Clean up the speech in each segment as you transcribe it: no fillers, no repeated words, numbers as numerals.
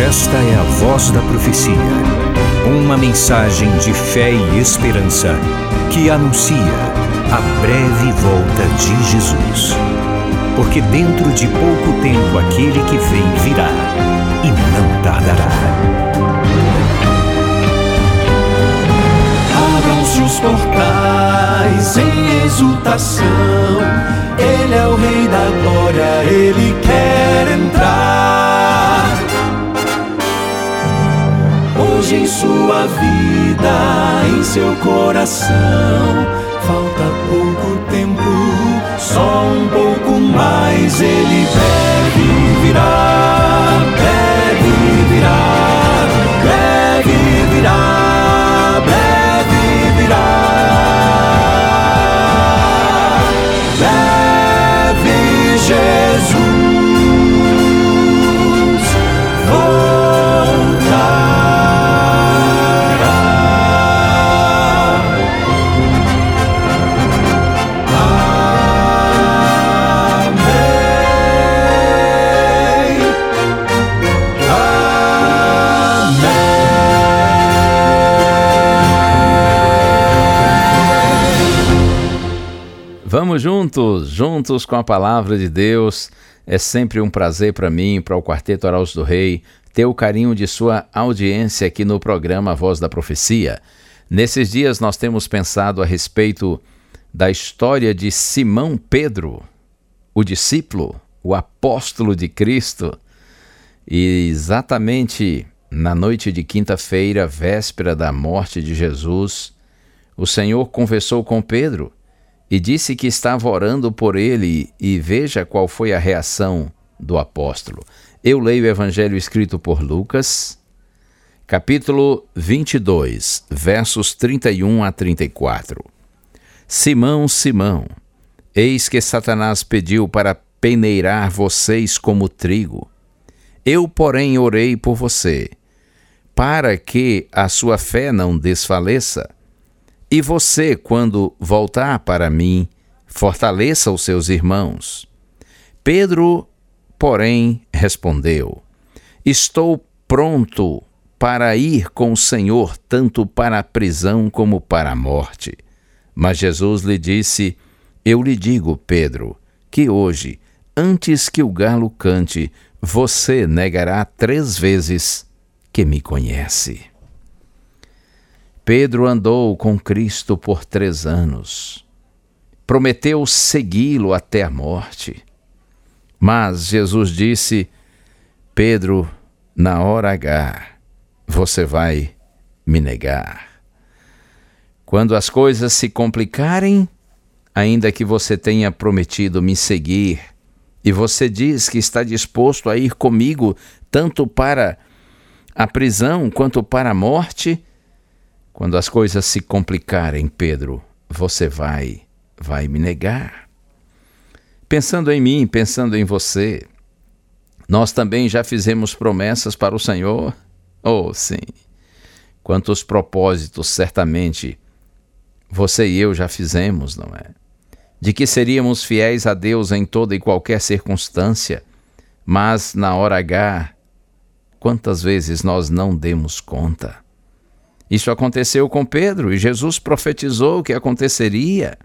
Esta é a Voz da Profecia, uma mensagem de fé e esperança que anuncia a breve volta de Jesus. Porque dentro de pouco tempo aquele que vem virá e não tardará. Abram-se os portais em exultação, Ele é o Rei da Glória, Ele quer entrar. Hoje em sua vida, em seu coração, falta pouco tempo, só um pouco mais. Ele deve virar, deve virar, deve virar, deve virar. Deve Jesus Vamos juntos com a palavra de Deus. É sempre um prazer para mim, para o Quarteto Araújo do Rei, ter o carinho de sua audiência aqui no programa Voz da Profecia. Nesses dias nós temos pensado a respeito da história de Simão Pedro, o discípulo, o apóstolo de Cristo. E exatamente na noite de quinta-feira, véspera da morte de Jesus, o Senhor conversou com Pedro e disse que estava orando por ele, e veja qual foi a reação do apóstolo. Eu leio o Evangelho escrito por Lucas, capítulo 22, versos 31 a 34. Simão, Simão, eis que Satanás pediu para peneirar vocês como trigo. Eu, porém, orei por você, para que a sua fé não desfaleça. E você, quando voltar para mim, fortaleça os seus irmãos. Pedro, porém, respondeu: estou pronto para ir com o Senhor, tanto para a prisão como para a morte. Mas Jesus lhe disse: eu lhe digo, Pedro, que hoje, antes que o galo cante, você negará 3 vezes que me conhece. Pedro andou com Cristo por 3 anos. Prometeu segui-lo até a morte. Mas Jesus disse: Pedro, na hora H, você vai me negar. Quando as coisas se complicarem, ainda que você tenha prometido me seguir, e você diz que está disposto a ir comigo tanto para a prisão quanto para a morte, quando as coisas se complicarem, Pedro, você vai me negar. Pensando em mim, pensando em você, nós também já fizemos promessas para o Senhor? Oh, sim. Quantos propósitos, certamente, você e eu já fizemos, não é? De que seríamos fiéis a Deus em toda e qualquer circunstância, mas na hora H, quantas vezes nós não demos conta? Isso aconteceu com Pedro e Jesus profetizou que aconteceria.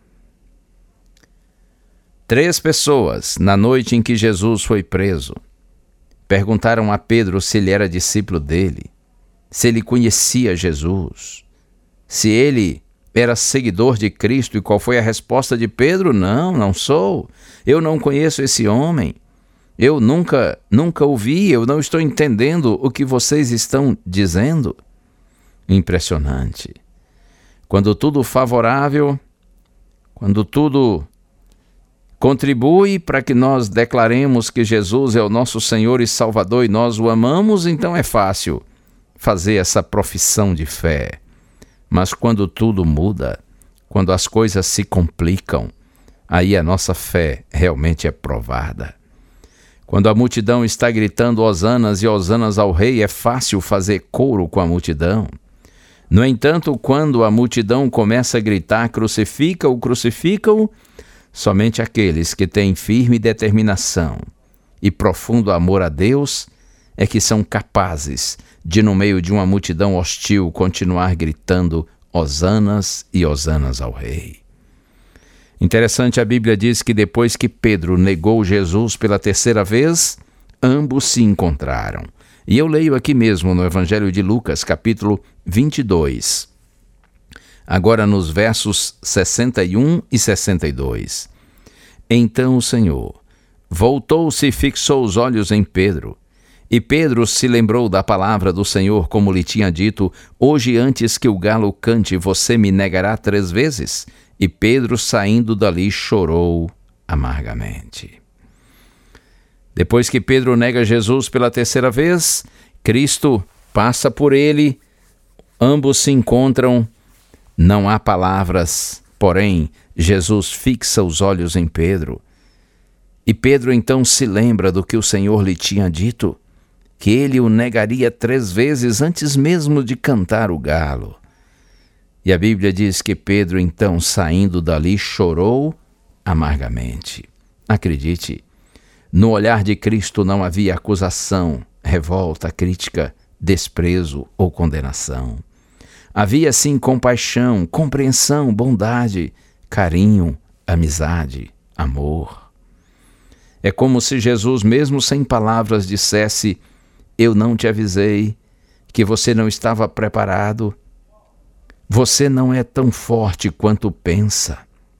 3 pessoas, na noite em que Jesus foi preso, perguntaram a Pedro se ele era discípulo dele, se ele conhecia Jesus, se ele era seguidor de Cristo. E qual foi a resposta de Pedro? Não sou. Eu não conheço esse homem. Eu nunca ouvi, eu não estou entendendo o que vocês estão dizendo. Impressionante. Quando tudo favorável, quando tudo contribui para que nós declaremos que Jesus é o nosso Senhor e Salvador e nós o amamos, então é fácil fazer essa profissão de fé. Mas quando tudo muda, quando as coisas se complicam, aí a nossa fé realmente é provada. Quando a multidão está gritando hosanas e hosanas ao rei, é fácil fazer coro com a multidão. No entanto, quando a multidão começa a gritar crucifica-o, crucifica-o, somente aqueles que têm firme determinação e profundo amor a Deus é que são capazes de, no meio de uma multidão hostil, continuar gritando hosanas e hosanas ao Rei. Interessante, a Bíblia diz que depois que Pedro negou Jesus pela terceira vez, ambos se encontraram. E eu leio aqui mesmo no Evangelho de Lucas, capítulo 22. Agora nos versos 61 e 62. Então o Senhor voltou-se e fixou os olhos em Pedro. E Pedro se lembrou da palavra do Senhor, como lhe tinha dito: hoje, antes que o galo cante, você me negará 3 vezes. E Pedro, saindo dali, chorou amargamente. Depois que Pedro nega Jesus pela terceira vez, Cristo passa por ele, ambos se encontram, não há palavras, porém, Jesus fixa os olhos em Pedro. E Pedro então se lembra do que o Senhor lhe tinha dito, que ele o negaria 3 vezes antes mesmo de cantar o galo. E a Bíblia diz que Pedro, então, saindo dali, chorou amargamente. Acredite, no olhar de Cristo não havia acusação, revolta, crítica, desprezo ou condenação. Havia sim compaixão, compreensão, bondade, carinho, amizade, amor. É como se Jesus, mesmo sem palavras, dissesse: eu não te avisei, que você não estava preparado. Você não é tão forte quanto pensa.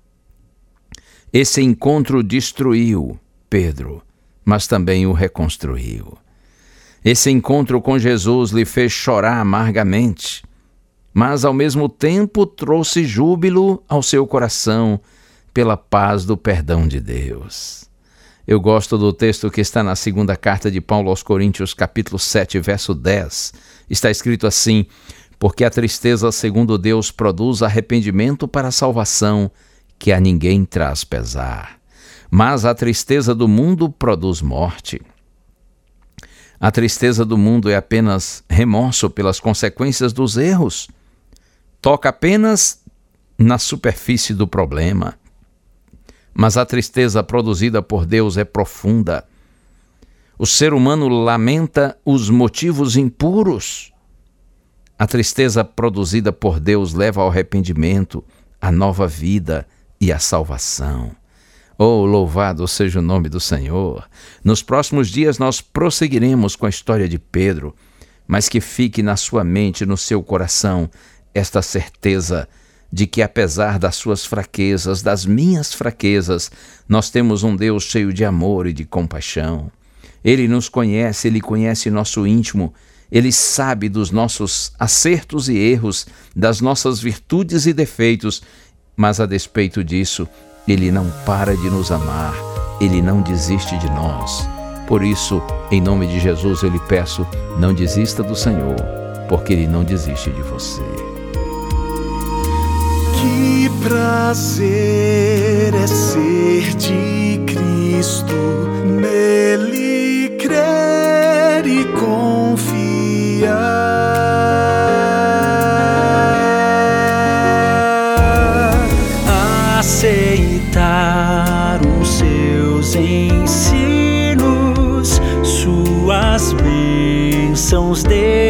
Esse encontro destruiu Pedro, mas também o reconstruiu. Esse encontro com Jesus lhe fez chorar amargamente, mas ao mesmo tempo trouxe júbilo ao seu coração pela paz do perdão de Deus. Eu gosto do texto que está na segunda carta de Paulo aos Coríntios, capítulo 7, verso 10. Está escrito assim: porque a tristeza segundo Deus produz arrependimento para a salvação, que a ninguém traz pesar. Mas a tristeza do mundo produz morte. A tristeza do mundo é apenas remorso pelas consequências dos erros. Toca apenas na superfície do problema. Mas a tristeza produzida por Deus é profunda. O ser humano lamenta os motivos impuros. A tristeza produzida por Deus leva ao arrependimento, à nova vida e à salvação. Oh, louvado seja o nome do Senhor! Nos próximos dias nós prosseguiremos com a história de Pedro, mas que fique na sua mente, no seu coração, esta certeza de que, apesar das suas fraquezas, das minhas fraquezas, nós temos um Deus cheio de amor e de compaixão. Ele nos conhece, Ele conhece nosso íntimo, Ele sabe dos nossos acertos e erros, das nossas virtudes e defeitos, mas a despeito disso, Ele não para de nos amar, Ele não desiste de nós. Por isso, em nome de Jesus, eu lhe peço, não desista do Senhor, porque Ele não desiste de você. Que prazer é ser de Cristo, nele crer e confiar. Aceitar os seus ensinos, suas bênçãos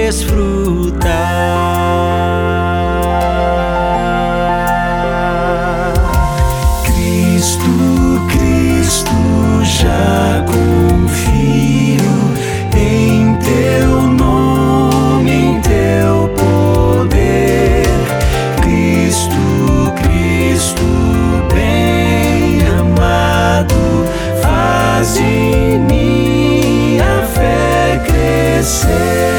desfrutar. Cristo, já confio em teu nome, em teu poder. Cristo, bem amado, faz em mim a fé crescer.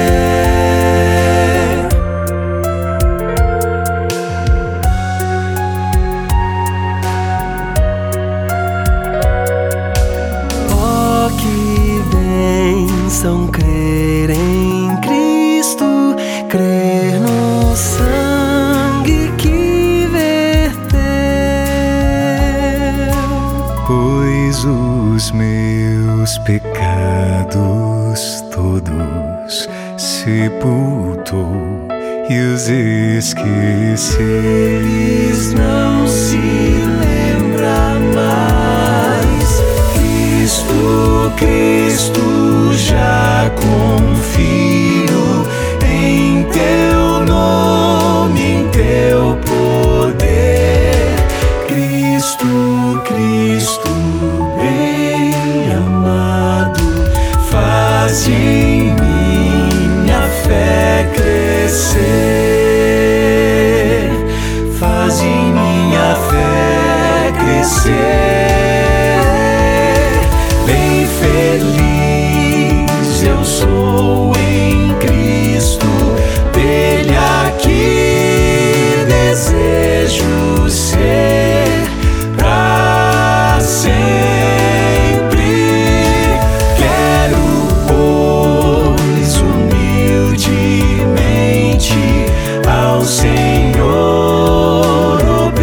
Oh, que bênção crer em Cristo, crer no sangue que verteu, pois os meus pecados todos sepultou e os esqueceu. Eles não se lembra mais. Cristo já Bem feliz eu sou em Cristo, dele aqui desejo ser pra sempre. Quero, pois, humildemente ao Senhor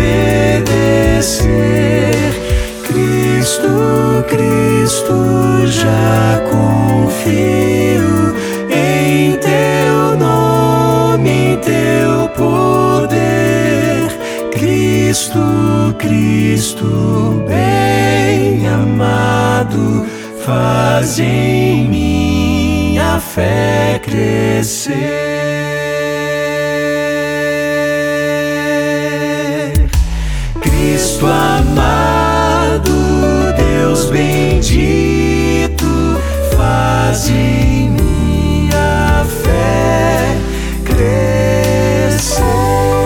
obedecer. Cristo, já confio em teu nome, em teu poder. Cristo, bem amado, faz em mim a fé crescer. Cristo amado, Deus bendito, faz em mim a fé crescer.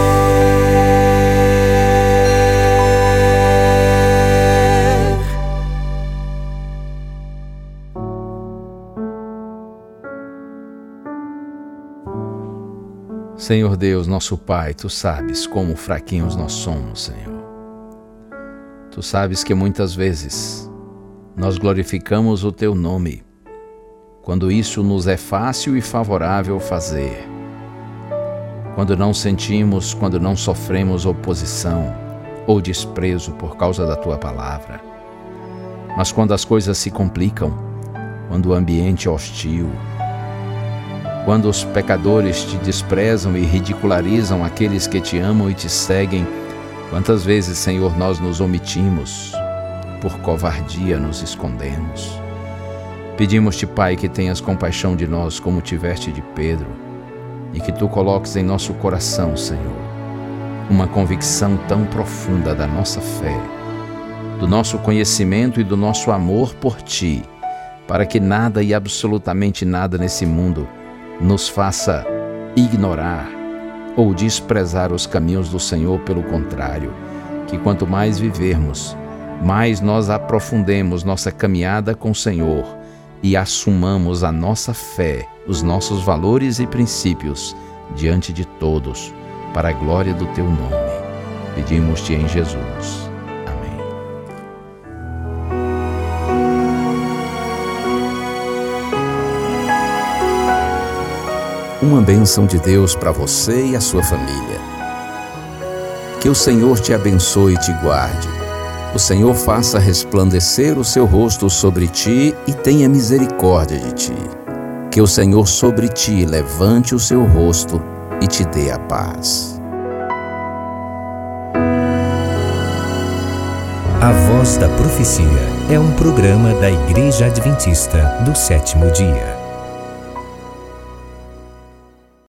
Senhor Deus, nosso Pai, Tu sabes como fraquinhos nós somos, Senhor. Tu sabes que muitas vezes nós glorificamos o Teu nome, quando isso nos é fácil e favorável fazer, quando não sentimos, quando não sofremos oposição ou desprezo por causa da Tua palavra. Mas quando as coisas se complicam, quando o ambiente é hostil, quando os pecadores te desprezam e ridicularizam aqueles que te amam e te seguem, quantas vezes, Senhor, nós nos omitimos, por covardia nos escondemos. Pedimos-te, Pai, que tenhas compaixão de nós como tiveste de Pedro e que Tu coloques em nosso coração, Senhor, uma convicção tão profunda da nossa fé, do nosso conhecimento e do nosso amor por Ti, para que nada e absolutamente nada nesse mundo nos faça ignorar ou desprezar os caminhos do Senhor. Pelo contrário, que quanto mais vivermos, mais nós aprofundemos nossa caminhada com o Senhor e assumamos a nossa fé, os nossos valores e princípios diante de todos, para a glória do Teu nome. Pedimos-te em Jesus. Amém. Uma bênção de Deus para você e a sua família. Que o Senhor te abençoe e te guarde. O Senhor faça resplandecer o seu rosto sobre ti e tenha misericórdia de ti. Que o Senhor sobre ti levante o seu rosto e te dê a paz. A Voz da Profecia é um programa da Igreja Adventista do Sétimo Dia.